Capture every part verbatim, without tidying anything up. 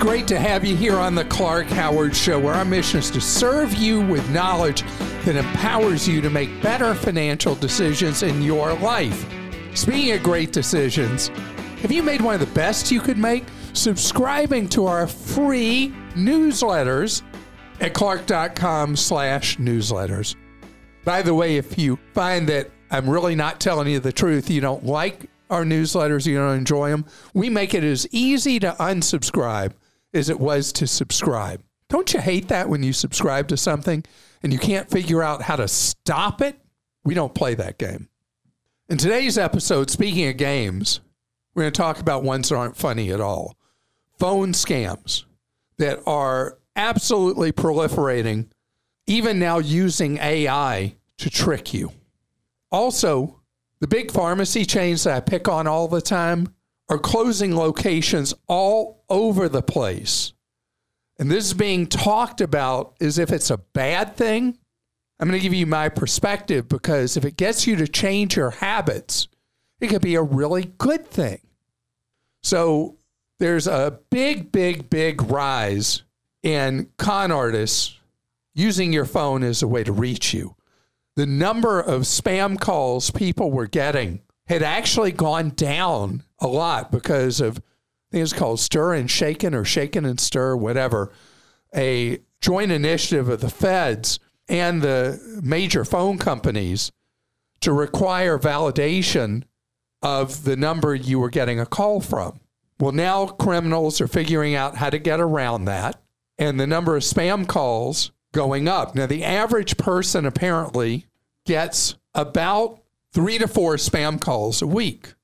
great to have you here on the Clark Howard Show, where our mission is to serve you with knowledge that empowers you to make better financial decisions in your life. Speaking of great decisions, have you made one of the best you could make? Subscribing to our free newsletters at clark.com slash newsletters. By the way, if you find that I'm really not telling you the truth, you don't like our newsletters, you don't enjoy them, we make it as easy to unsubscribe as it was to subscribe. Don't you hate that when you subscribe to something and you can't figure out how to stop it? We don't play that game. In today's episode, speaking of games, we're going to talk about ones that aren't funny at all. Phone scams that are absolutely proliferating, even now using A I to trick you. Also, the big pharmacy chains that I pick on all the time are closing locations all over the place. And this is being talked about as if it's a bad thing. I'm going to give you my perspective, because if it gets you to change your habits, it could be a really good thing. So there's a big, big, big rise in con artists using your phone as a way to reach you. The number of spam calls people were getting had actually gone down a lot because of, I think it's called Stir and Shaken or Shaken and Stir, whatever, a joint initiative of the feds and the major phone companies to require validation of the number you were getting a call from. Well, now criminals are figuring out how to get around that, and the number of spam calls going up. Now, the average person apparently gets about three to four spam calls a week.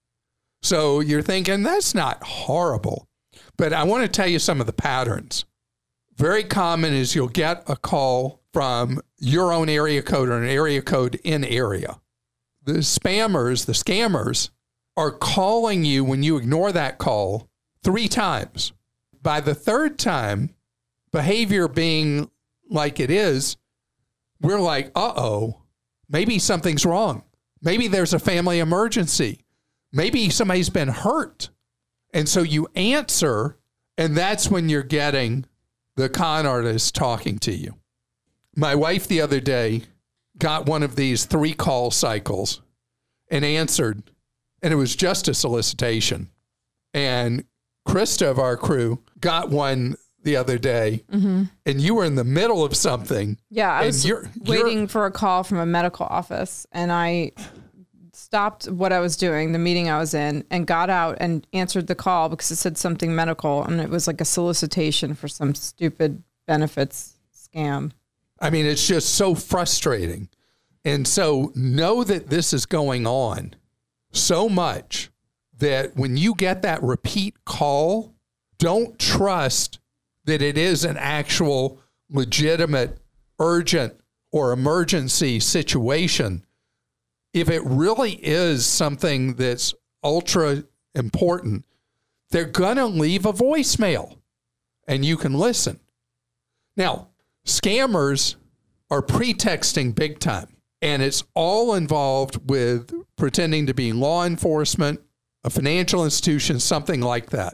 So you're thinking, that's not horrible. But I want to tell you some of the patterns. Very common is you'll get a call from your own area code or an area code in area. The spammers, the scammers, are calling you when you ignore that call three times. By the third time, behavior being like it is, we're like, uh-oh, maybe something's wrong. Maybe there's a family emergency. Maybe somebody's been hurt. And so you answer, and that's when you're getting the con artist talking to you. My wife the other day got one of these three call cycles and answered, and it was just a solicitation. And Krista of our crew got one the other day, mm-hmm. and you were in the middle of something. Yeah, I was you're, waiting you're, for a call from a medical office, and I stopped what I was doing, the meeting I was in, and got out and answered the call because it said something medical, and it was like a solicitation for some stupid benefits scam. I mean, it's just so frustrating. And so know that this is going on so much that when you get that repeat call, don't trust that it is an actual legitimate, urgent, or emergency situation. If it really is something that's ultra important, they're going to leave a voicemail and you can listen. Now, scammers are pretexting big time, and it's all involved with pretending to be law enforcement, a financial institution, something like that.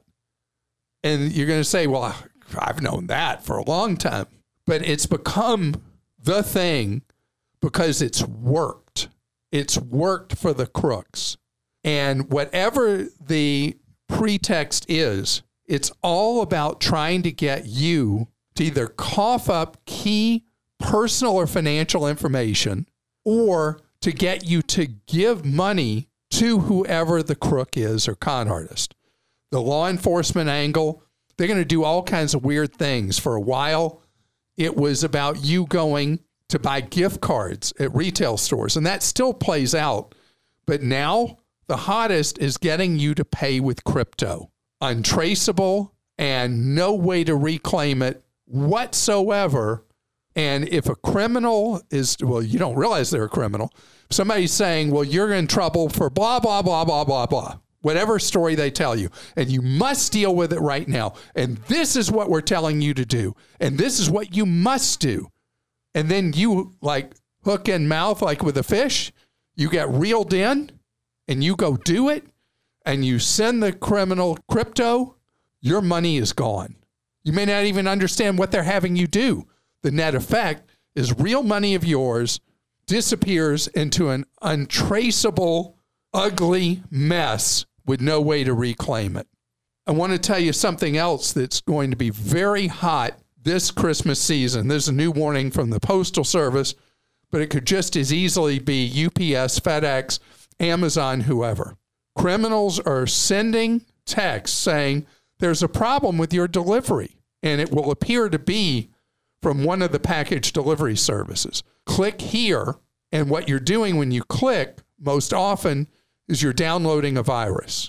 And you're going to say, well, I've known that for a long time. But it's become the thing because it's worked. It's worked for the crooks. And whatever the pretext is, it's all about trying to get you to either cough up key personal or financial information, or to get you to give money to whoever the crook is or con artist. The law enforcement angle, they're going to do all kinds of weird things. For a while, it was about you going to buy gift cards at retail stores, and that still plays out. But now the hottest is getting you to pay with crypto. Untraceable and no way to reclaim it whatsoever. And if a criminal is, well, you don't realize they're a criminal. Somebody's saying, well, you're in trouble for blah, blah, blah, blah, blah, blah. Whatever story they tell you. And you must deal with it right now. And this is what we're telling you to do. And this is what you must do. And then you, like hook and mouth, like with a fish, you get reeled in and you go do it. And you send the criminal crypto, your money is gone. You may not even understand what they're having you do. The net effect is real money of yours disappears into an untraceable, ugly mess with no way to reclaim it. I want to tell you something else that's going to be very hot this Christmas season. There's a new warning from the Postal Service, but it could just as easily be U P S, FedEx, Amazon, whoever. Criminals are sending texts saying there's a problem with your delivery, and it will appear to be from one of the package delivery services. Click here, and what you're doing when you click most often is you're downloading a virus.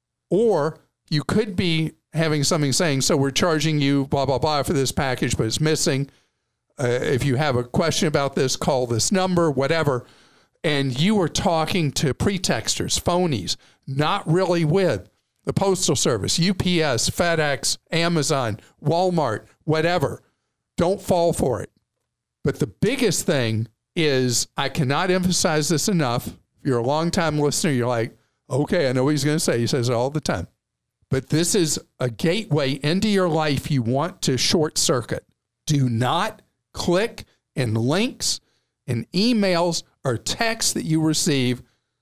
Or you could be having something saying, so we're charging you blah, blah, blah for this package, but it's missing. Uh, if you have a question about this, call this number, whatever. And you are talking to pretexters, phonies, not really with the Postal Service, U P S, FedEx, Amazon, Walmart, whatever. Don't fall for it. But the biggest thing is, I cannot emphasize this enough. If you're a longtime listener, you're like, okay, I know what he's going to say. He says it all the time. But this is a gateway into your life you want to short circuit. Do not click in links and emails or texts that you receive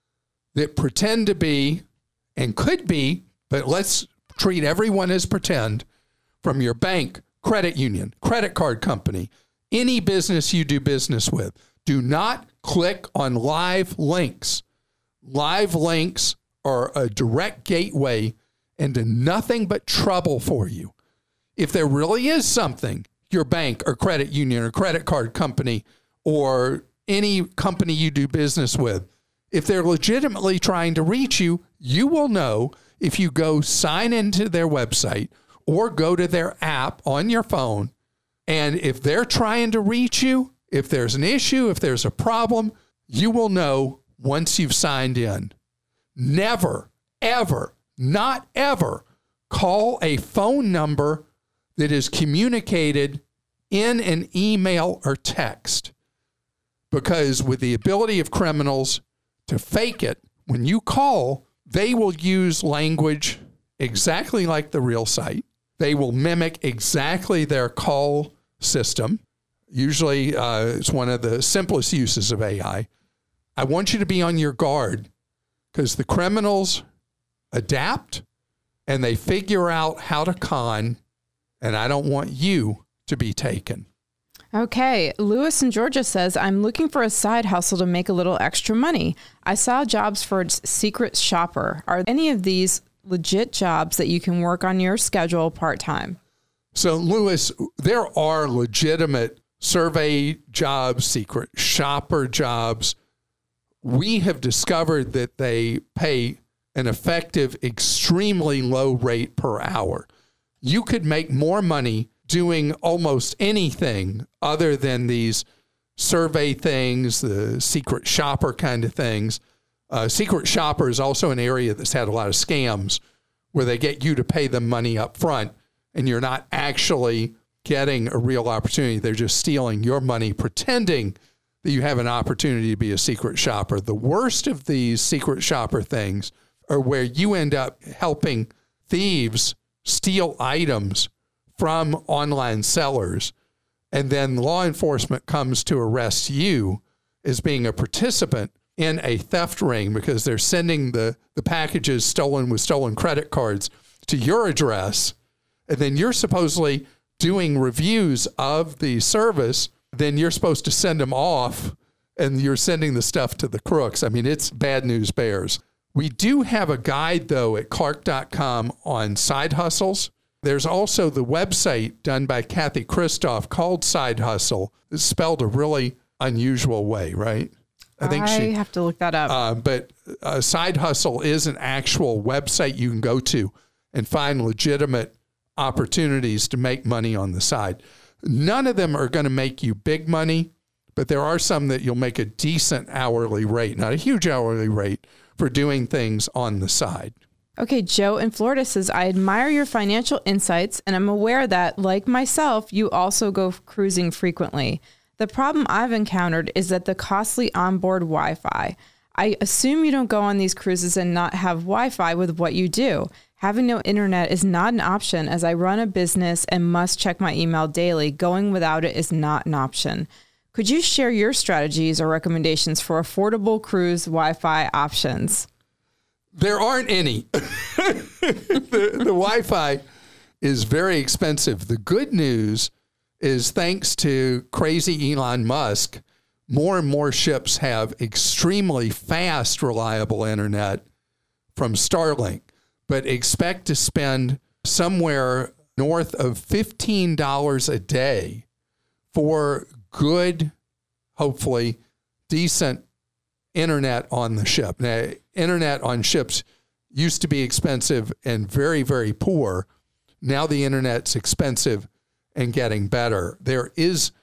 that pretend to be and could be, but let's treat everyone as pretend, from your bank, credit union, credit card company, any business you do business with. Do not click on live links. Live links are a direct gateway into nothing but trouble for you. If there really is something, your bank or credit union or credit card company or any company you do business with, if they're legitimately trying to reach you, you will know if you go sign into their website or go to their app on your phone. And if they're trying to reach you, if there's an issue, if there's a problem, you will know once you've signed in. Never, ever, not ever call a phone number that is communicated in an email or text. Because with the ability of criminals to fake it, when you call, they will use language exactly like the real site. They will mimic exactly their call system. Usually, uh, it's one of the simplest uses of A I. I want you to be on your guard because the criminals adapt and they figure out how to con, and I don't want you to be taken. Okay. Lewis in Georgia says, I'm looking for a side hustle to make a little extra money. I saw jobs for secret shopper. Are any of these legit jobs that you can work on your schedule part-time? So, Lewis, there are legitimate survey jobs, secret shopper jobs. We have discovered that they pay an effective, extremely low rate per hour. You could make more money doing almost anything other than these survey things, the secret shopper kind of things. Uh, secret shopper is also an area that's had a lot of scams where they get you to pay them money up front and you're not actually getting a real opportunity. They're just stealing your money, pretending that you have an opportunity to be a secret shopper. The worst of these secret shopper things are where you end up helping thieves steal items from online sellers, and then law enforcement comes to arrest you as being a participant in a theft ring because they're sending the, the packages stolen with stolen credit cards to your address, and then you're supposedly doing reviews of the service, then you're supposed to send them off, and you're sending the stuff to the crooks. I mean, it's bad news bears. We do have a guide, though, at Clark dot com on side hustles. There's also the website done by Kathy Christoff called Side Hustle. It's spelled a really unusual way, right? I think I she, have to look that up. Uh, but uh, Side Hustle is an actual website you can go to and find legitimate opportunities to make money on the side. None of them are going to make you big money, but there are some that you'll make a decent hourly rate, not a huge hourly rate, for doing things on the side. Okay, Joe in Florida says, I admire your financial insights, and I'm aware that, like myself, you also go cruising frequently. The problem I've encountered is that the costly onboard Wi-Fi. I assume you don't go on these cruises and not have Wi-Fi with what you do. Having no internet is not an option as I run a business and must check my email daily. Going without it is not an option. Could you share your strategies or recommendations for affordable cruise Wi-Fi options? There aren't any. the, the Wi-Fi is very expensive. The good news is thanks to crazy Elon Musk, more and more ships have extremely fast, reliable internet from Starlink. But expect to spend somewhere north of fifteen dollars a day for good, hopefully decent internet on the ship. Now, internet on ships used to be expensive and very, very poor. Now the internet's expensive and getting better. There is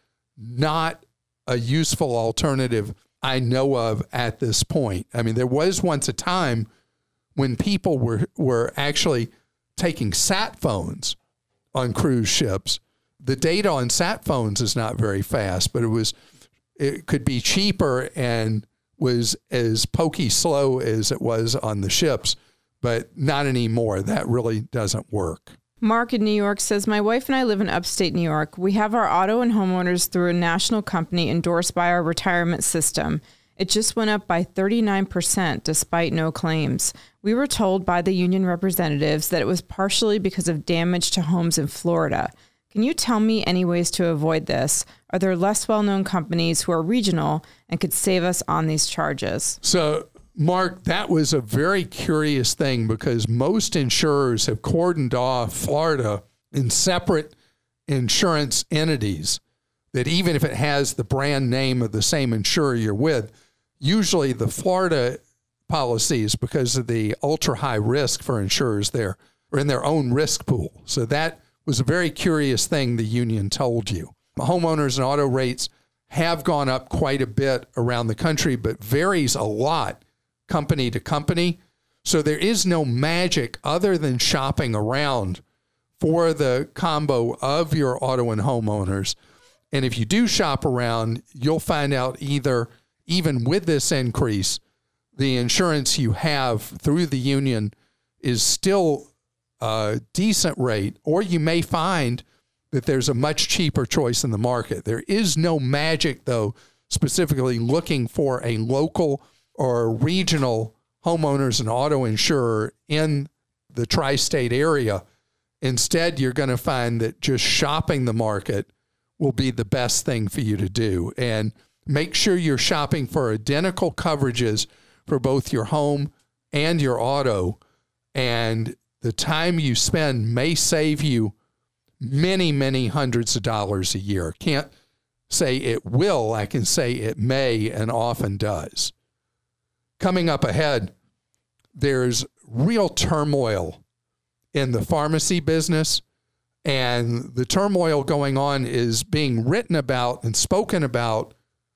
not a useful alternative I know of at this point. I mean, there was once a time when people were, were actually taking sat phones on cruise ships. The data on sat phones is not very fast, but it was it could be cheaper and was as pokey slow as it was on the ships, but not anymore. That really doesn't work. Mark in New York says, my wife and I live in upstate New York. We have our auto and homeowners through a national company endorsed by our retirement system. It just went up by thirty-nine percent despite no claims. We were told by the union representatives that it was partially because of damage to homes in Florida. Can you tell me any ways to avoid this? Are there less well-known companies who are regional and could save us on these charges? So, Mark, that was a very curious thing because most insurers have cordoned off Florida in separate insurance entities that even if it has the brand name of the same insurer you're with, usually the Florida policies, because of the ultra high risk for insurers there, are in their own risk pool. So that was a very curious thing the union told you. Homeowners and auto rates have gone up quite a bit around the country, but varies a lot company to company. So there is no magic other than shopping around for the combo of your auto and homeowners. And if you do shop around, you'll find out either, even with this increase, the insurance you have through the union is still a decent rate, or you may find that there's a much cheaper choice in the market. There is no magic, though, specifically looking for a local or regional homeowners and auto insurer in the tri-state area. Instead, you're going to find that just shopping the market will be the best thing for you to do. And make sure you're shopping for identical coverages for both your home and your auto. And the time you spend may save you many, many hundreds of dollars a year. Can't say it will. I can say it may and often does. Coming up ahead, there's real turmoil in the pharmacy business, and the turmoil going on is being written about and spoken about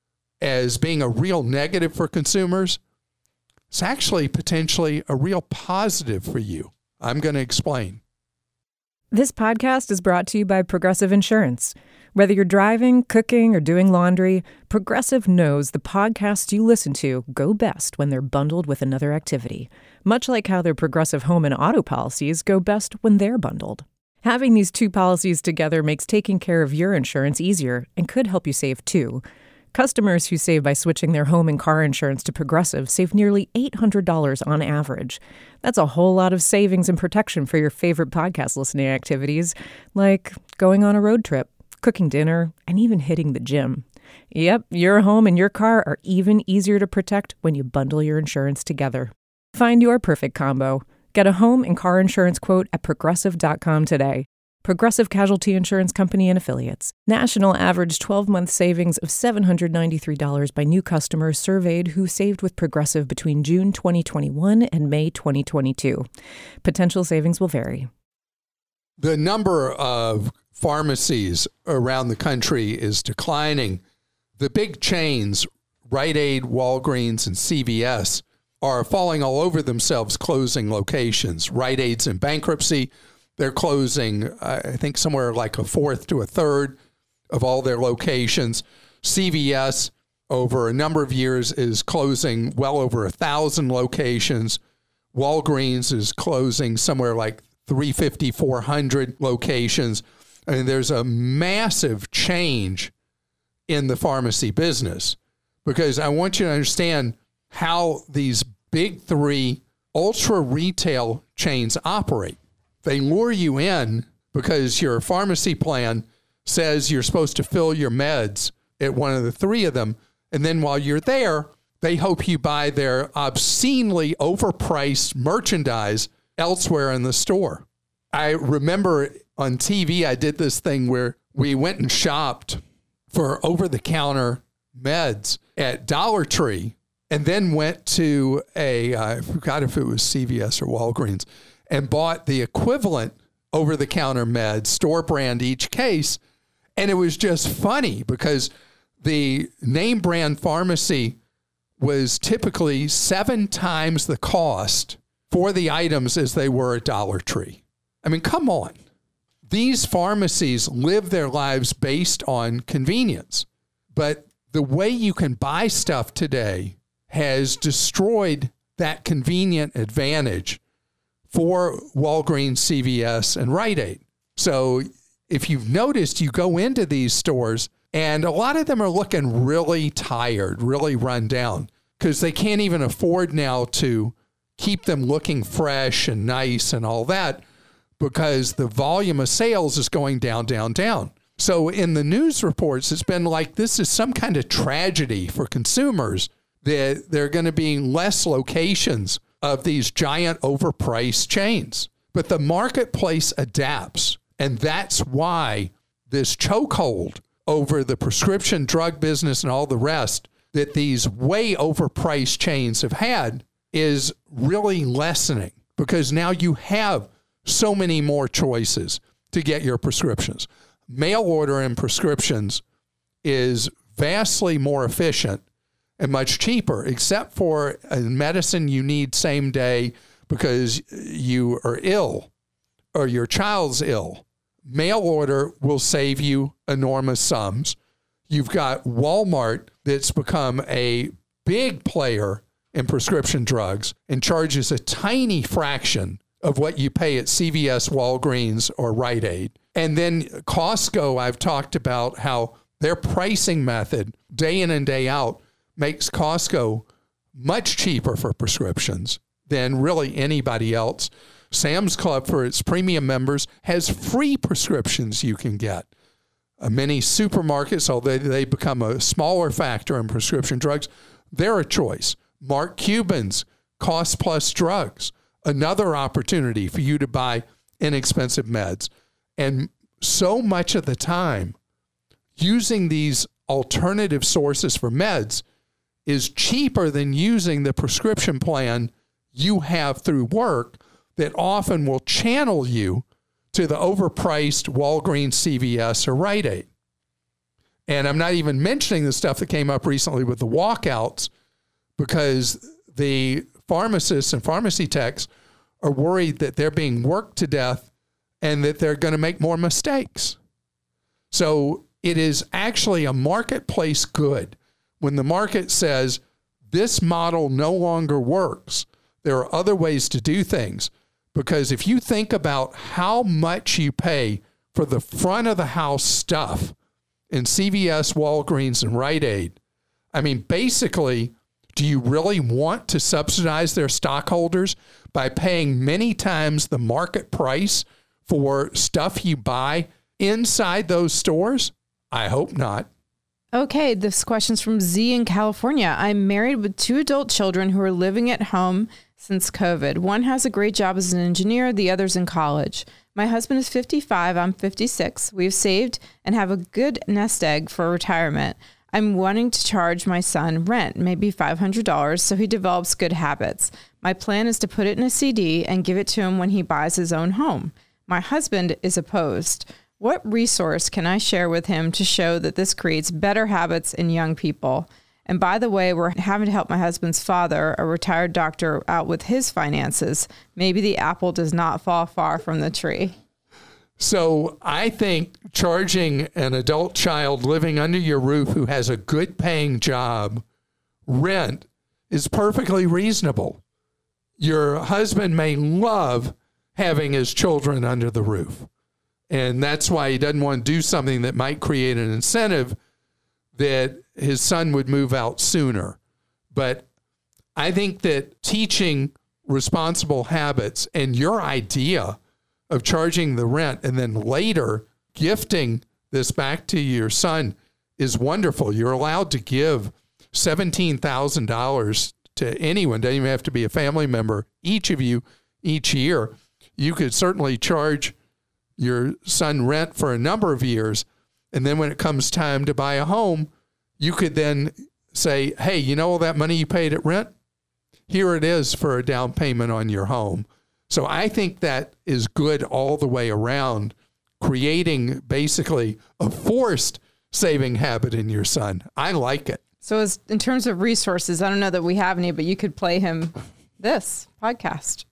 as being a real negative for consumers. It's actually potentially a real positive for you. I'm going to explain. This podcast is brought to you by Progressive Insurance. Whether you're driving, cooking, or doing laundry, Progressive knows the podcasts you listen to go best when they're bundled with another activity, much like how their Progressive home and auto policies go best when they're bundled. Having these two policies together makes taking care of your insurance easier and could help you save too. Customers who save by switching their home and car insurance to Progressive save nearly eight hundred dollars on average. That's a whole lot of savings and protection for your favorite podcast listening activities, like going on a road trip, cooking dinner, and even hitting the gym. Yep, your home and your car are even easier to protect when you bundle your insurance together. Find your perfect combo. Get a home and car insurance quote at progressive dot com today. Progressive Casualty Insurance Company and Affiliates. National average twelve-month savings of seven hundred ninety-three dollars by new customers surveyed who saved with Progressive between June twenty twenty-one and May twenty twenty-two. Potential savings will vary. The number of pharmacies around the country is declining. The big chains, Rite Aid, Walgreens, and C V S, are falling all over themselves, closing locations. Rite Aid's in bankruptcy. They're closing, I think, somewhere like a fourth to a third of all their locations. C V S, over a number of years, is closing well over a thousand locations. Walgreens is closing somewhere like three fifty, four hundred locations. I mean, there's a massive change in the pharmacy business, because I want you to understand how these big three ultra retail chains operate. They lure you in because your pharmacy plan says you're supposed to fill your meds at one of the three of them. And then while you're there, they hope you buy their obscenely overpriced merchandise elsewhere in the store. I remember on T V, I did this thing where we went and shopped for over-the-counter meds at Dollar Tree, and then went to a, I forgot if it was C V S or Walgreens, and bought the equivalent over-the-counter meds, store brand each case. And it was just funny because the name brand pharmacy was typically seven times the cost for the items as they were at Dollar Tree. I mean, come on. These pharmacies live their lives based on convenience, but the way you can buy stuff today has destroyed that convenient advantage for Walgreens, C V S, and Rite Aid. So if you've noticed, you go into these stores and a lot of them are looking really tired, really run down, because they can't even afford now to keep them looking fresh and nice and all that, because the volume of sales is going down, down, down. So in the news reports, it's been like this is some kind of tragedy for consumers, that there are going to be less locations of these giant overpriced chains. But the marketplace adapts, and that's why this chokehold over the prescription drug business and all the rest that these way overpriced chains have had is really lessening, because now you have so many more choices to get your prescriptions. Mail order and prescriptions is vastly more efficient and much cheaper, except for a medicine you need same day because you are ill or your child's ill. Mail order will save you enormous sums. You've got Walmart that's become a big player in prescription drugs and charges a tiny fraction of what you pay at C V S, Walgreens, or Rite Aid. And then Costco, I've talked about how their pricing method, day in and day out, makes Costco much cheaper for prescriptions than really anybody else. Sam's Club, for its premium members, has free prescriptions you can get. Uh, many supermarkets, although they become a smaller factor in prescription drugs, they're a choice. Mark Cuban's Cost Plus Drugs, another opportunity for you to buy inexpensive meds. And so much of the time, using these alternative sources for meds is cheaper than using the prescription plan you have through work that often will channel you to the overpriced Walgreens, C V S, or Rite Aid. And I'm not even mentioning the stuff that came up recently with the walkouts, because the pharmacists and pharmacy techs are worried that they're being worked to death and that they're going to make more mistakes. So it is actually a marketplace good when the market says this model no longer works. There are other ways to do things, because if you think about how much you pay for the front of the house stuff in C V S, Walgreens, and Rite Aid, I mean, basically, do you really want to subsidize their stockholders by paying many times the market price for stuff you buy inside those stores? I hope not. Okay, this question's from Z in California. I'm married with two adult children who are living at home since COVID. One has a great job as an engineer, the other's in college. My husband is fifty-five, I'm fifty-six. We've saved and have a good nest egg for retirement. I'm wanting to charge my son rent, maybe five hundred dollars, so he develops good habits. My plan is to put it in a C D and give it to him when he buys his own home. My husband is opposed. What resource can I share with him to show that this creates better habits in young people? And by the way, we're having to help my husband's father, a retired doctor, out with his finances. Maybe the apple does not fall far from the tree. So I think charging an adult child living under your roof who has a good paying job rent is perfectly reasonable. Your husband may love having his children under the roof. And that's why he doesn't want to do something that might create an incentive that his son would move out sooner. But I think that teaching responsible habits and your idea of charging the rent and then later gifting this back to your son is wonderful. You're allowed to give seventeen thousand dollars to anyone. Doesn't even have to be a family member. Each of you, each year, you could certainly charge your son rent for a number of years. And then when it comes time to buy a home, you could then say, hey, you know all that money you paid at rent? Here it is for a down payment on your home. So I think that is good all the way around, creating basically a forced saving habit in your son. I like it. So as in terms of resources, I don't know that we have any, but you could play him this podcast.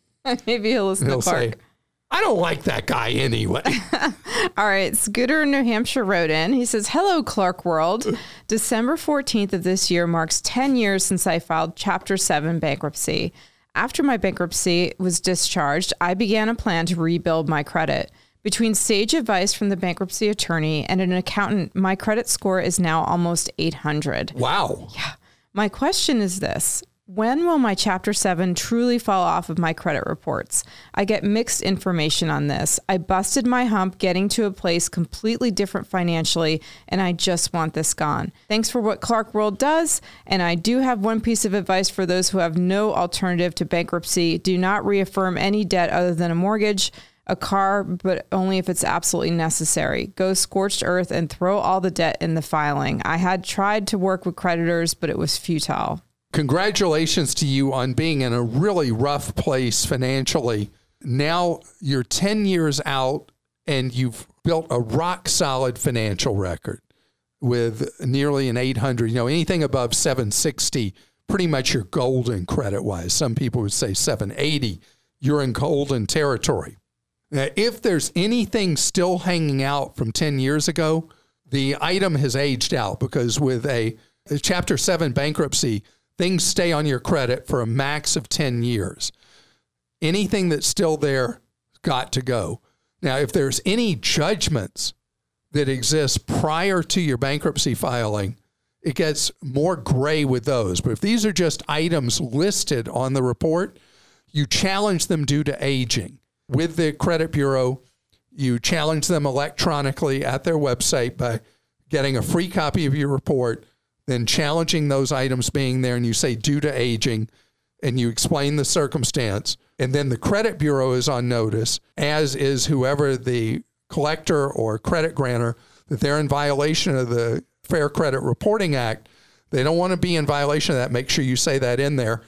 Maybe he'll listen he'll to Clark. Say, I don't like that guy anyway. All right. Scooter in New Hampshire wrote in. He says, hello, Clark World. December fourteenth of this year marks ten years since I filed Chapter seven bankruptcy. After my bankruptcy was discharged, I began a plan to rebuild my credit. Between sage advice from the bankruptcy attorney and an accountant, my credit score is now almost eight hundred. Wow. Yeah. My question is this. When will my Chapter seven truly fall off of my credit reports? I get mixed information on this. I busted my hump getting to a place completely different financially, and I just want this gone. Thanks for what Clark World does, and I do have one piece of advice for those who have no alternative to bankruptcy. Do not reaffirm any debt other than a mortgage, a car, but only if it's absolutely necessary. Go scorched earth and throw all the debt in the filing. I had tried to work with creditors, but it was futile. Congratulations to you on being in a really rough place financially. Now you're ten years out and you've built a rock solid financial record with nearly an eight hundred, you know, anything above seven sixty, pretty much you're golden credit wise. Some people would say seven eighty, you're in golden territory. Now, if there's anything still hanging out from ten years ago, the item has aged out because with a, a Chapter seven bankruptcy, things stay on your credit for a max of ten years. Anything that's still there got to go. Now, if there's any judgments that exist prior to your bankruptcy filing, it gets more gray with those. But if these are just items listed on the report, you challenge them due to aging. With the credit bureau, you challenge them electronically at their website by getting a free copy of your report, then challenging those items being there, and you say due to aging, and you explain the circumstance. And then the credit bureau is on notice, as is whoever the collector or credit grantor, that they're in violation of the Fair Credit Reporting Act. They don't want to be in violation of that. Make sure you say that in there.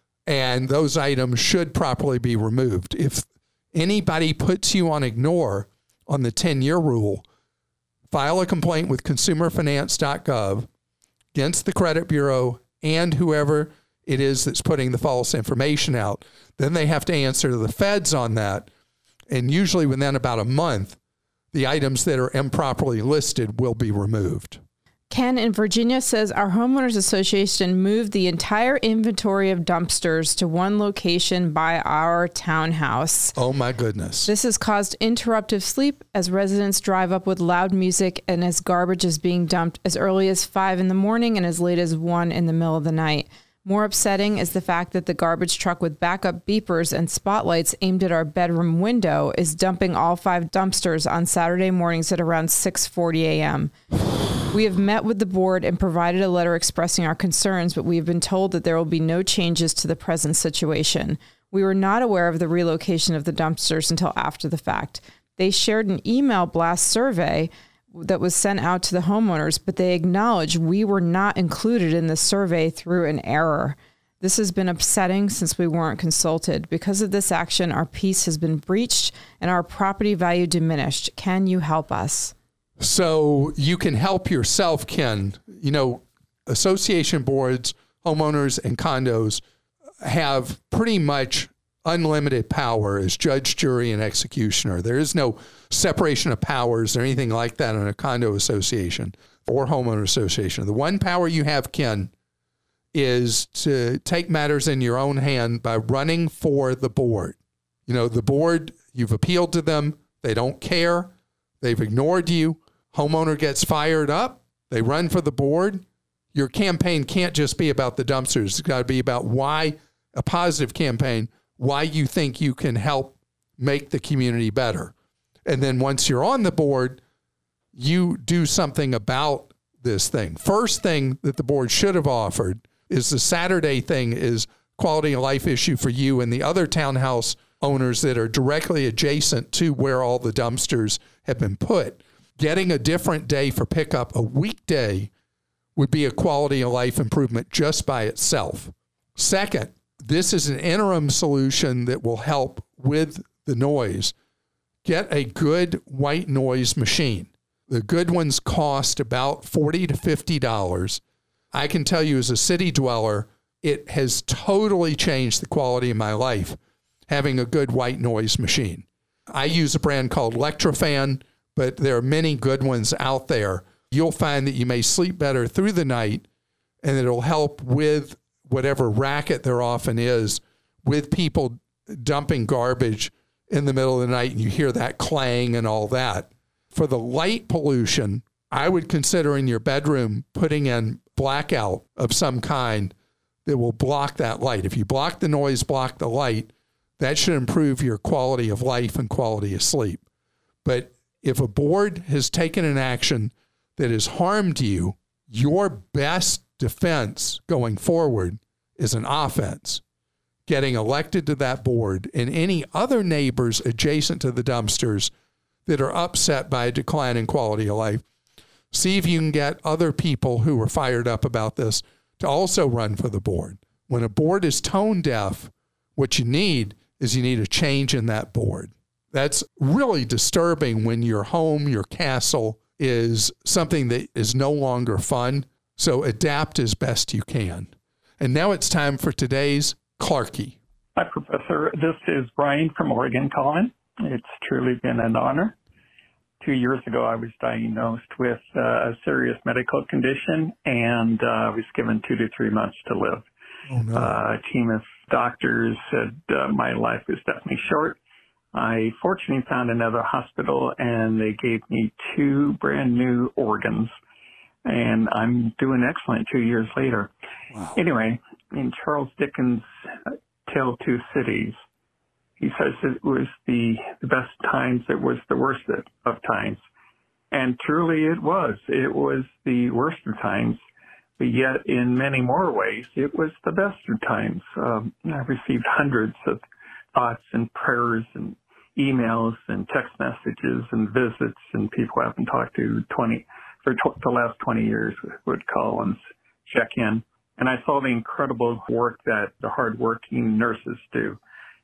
And those items should properly be removed. If anybody puts you on ignore on the ten-year rule, file a complaint with consumer finance dot gov against the credit bureau and whoever it is that's putting the false information out. Then they have to answer to the feds on that. And usually within about a month, the items that are improperly listed will be removed. Ken in Virginia says our homeowners association moved the entire inventory of dumpsters to one location by our townhouse. Oh my goodness. This has caused interrupted sleep as residents drive up with loud music and as garbage is being dumped as early as five in the morning and as late as one in the middle of the night. More upsetting is the fact that the garbage truck with backup beepers and spotlights aimed at our bedroom window is dumping all five dumpsters on Saturday mornings at around six forty a.m. We have met with the board and provided a letter expressing our concerns, but we have been told that there will be no changes to the present situation. We were not aware of the relocation of the dumpsters until after the fact. They shared an email blast survey that was sent out to the homeowners, but they acknowledged we were not included in the survey through an error. This has been upsetting since we weren't consulted. Because of this action, our peace has been breached and our property value diminished. Can you help us? So you can help yourself, Ken. You know, association boards, homeowners, and condos have pretty much unlimited power as judge, jury, and executioner. There is no separation of powers or anything like that in a condo association or homeowner association. The one power you have, Ken, is to take matters in your own hand by running for the board. You know, the board, you've appealed to them. They don't care. They've ignored you. Homeowner gets fired up. They run for the board. Your campaign can't just be about the dumpsters. It's got to be about why, a positive campaign, why you think you can help make the community better. And then once you're on the board, you do something about this thing. First thing that the board should have offered is the Saturday thing is quality of life issue for you and the other townhouse owners that are directly adjacent to where all the dumpsters have been put. Getting a different day for pickup, a weekday, would be a quality of life improvement just by itself. Second, this is an interim solution that will help with the noise. Get a good white noise machine. The good ones cost about forty to fifty dollars. I can tell you as a city dweller, it has totally changed the quality of my life, having a good white noise machine. I use a brand called Electrofan, but there are many good ones out there. You'll find that you may sleep better through the night, and it'll help with whatever racket there often is with people dumping garbage in the middle of the night, and you hear that clang and all that. For the light pollution, I would consider in your bedroom putting in blackout of some kind that will block that light. If you block the noise, block the light, that should improve your quality of life and quality of sleep. But if a board has taken an action that has harmed you, your best defense going forward is an offense. Getting elected to that board and any other neighbors adjacent to the dumpsters that are upset by a decline in quality of life. See if you can get other people who are fired up about this to also run for the board. When a board is tone deaf, what you need is you need a change in that board. That's really disturbing when your home, your castle, is something that is no longer fun. So adapt as best you can. And now it's time for today's Clarkie. Hi, Professor. This is Brian from Oregon calling. It's truly been an honor. Two years ago, I was diagnosed with uh, a serious medical condition, and uh, I was given two to three months to live. Oh, no. Uh, a team of doctors said uh, my life was definitely short. I fortunately found another hospital, and they gave me two brand new organs, and I'm doing excellent two years later. Wow. Anyway, in Charles Dickens' Tale of Two Cities, he says it was the, the best times, it was the worst of times. And truly it was. It was the worst of times, but yet in many more ways, it was the best of times. Um, I received hundreds of thoughts and prayers and emails and text messages and visits, and people I haven't talked to twenty for tw- the last twenty years would call and check in. And I saw the incredible work that the hardworking nurses do,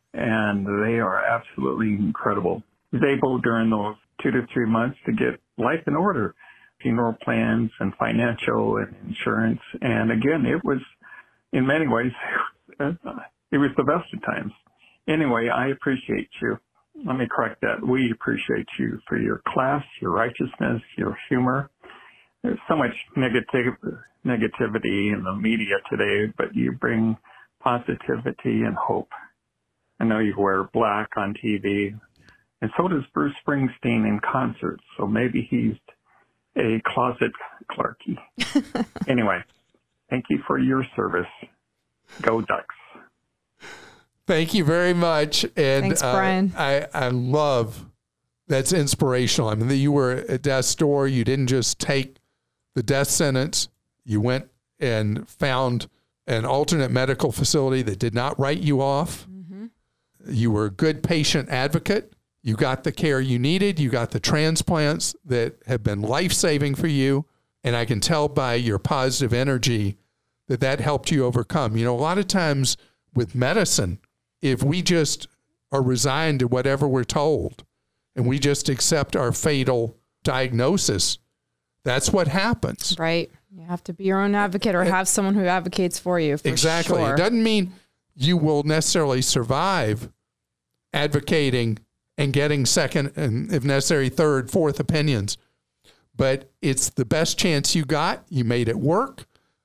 and they are absolutely incredible. I was able during those two to three months to get life in order, funeral plans and financial and insurance. And again, it was, in many ways, it was the best of times. Anyway, I appreciate you. Let me correct that. We appreciate you for your class, your righteousness, your humor. There's so much negative, negativity in the media today, but you bring positivity and hope. I know you wear black on T V, and so does Bruce Springsteen in concerts, so maybe he's a closet Clarkie. Anyway, thank you for your service. Go Ducks. Thank you very much. And Thanks, uh, Brian. I, I love, that's inspirational. I mean, you were at death's door. You didn't just take the death sentence. You went and found an alternate medical facility that did not write you off. Mm-hmm. You were a good patient advocate. You got the care you needed. You got the transplants that have been life-saving for you. And I can tell by your positive energy that that helped you overcome. You know, a lot of times with medicine, if we just are resigned to whatever we're told and we just accept our fatal diagnosis, that's what happens. Right. You have to be your own advocate or have someone who advocates for you. For exactly. Sure. It doesn't mean you will necessarily survive advocating and getting second and, if necessary, third, fourth opinions. But it's the best chance you got. You made it work.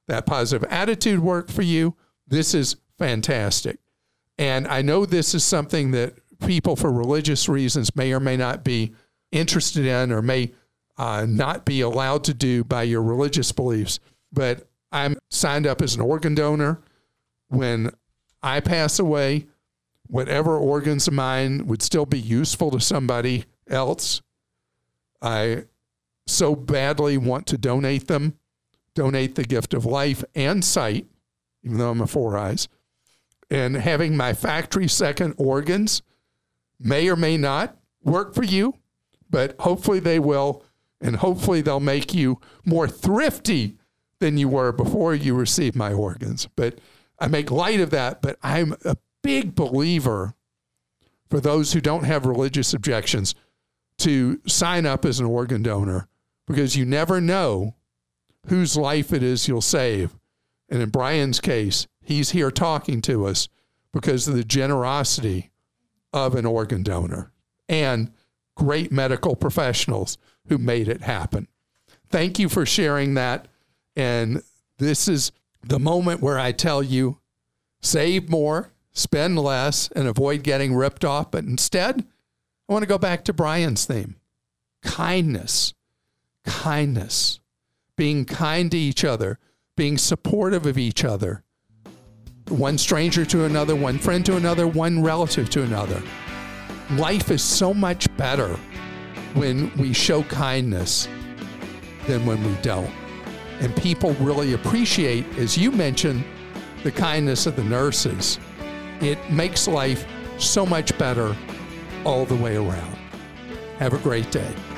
that positive attitude work for you, this is fantastic. And I know this is something that people for religious reasons may or may not be interested in or may uh, not be allowed to do by your religious beliefs. But I'm signed up as an organ donor. When I pass away, whatever organs of mine would still be useful to somebody else, I so badly want to donate them, donate the gift of life and sight, even though I'm a four eyes. And having my factory second organs may or may not work for you, but hopefully they will, and hopefully they'll make you more thrifty than you were before you received my organs. But I make light of that, but I'm a big believer for those who don't have religious objections to sign up as an organ donor, because you never know whose life it is you'll save. And in Brian's case, he's here talking to us because of the generosity of an organ donor and great medical professionals who made it happen. Thank you for sharing that. And this is the moment where I tell you, save more, spend less, and avoid getting ripped off. But instead, I want to go back to Brian's theme. Kindness, kindness, being kind to each other, being supportive of each other. One stranger to another, one friend to another, one relative to another. Life is so much better when we show kindness than when we don't. And people really appreciate, as you mentioned, the kindness of the nurses. It makes life so much better all the way around. Have a great day.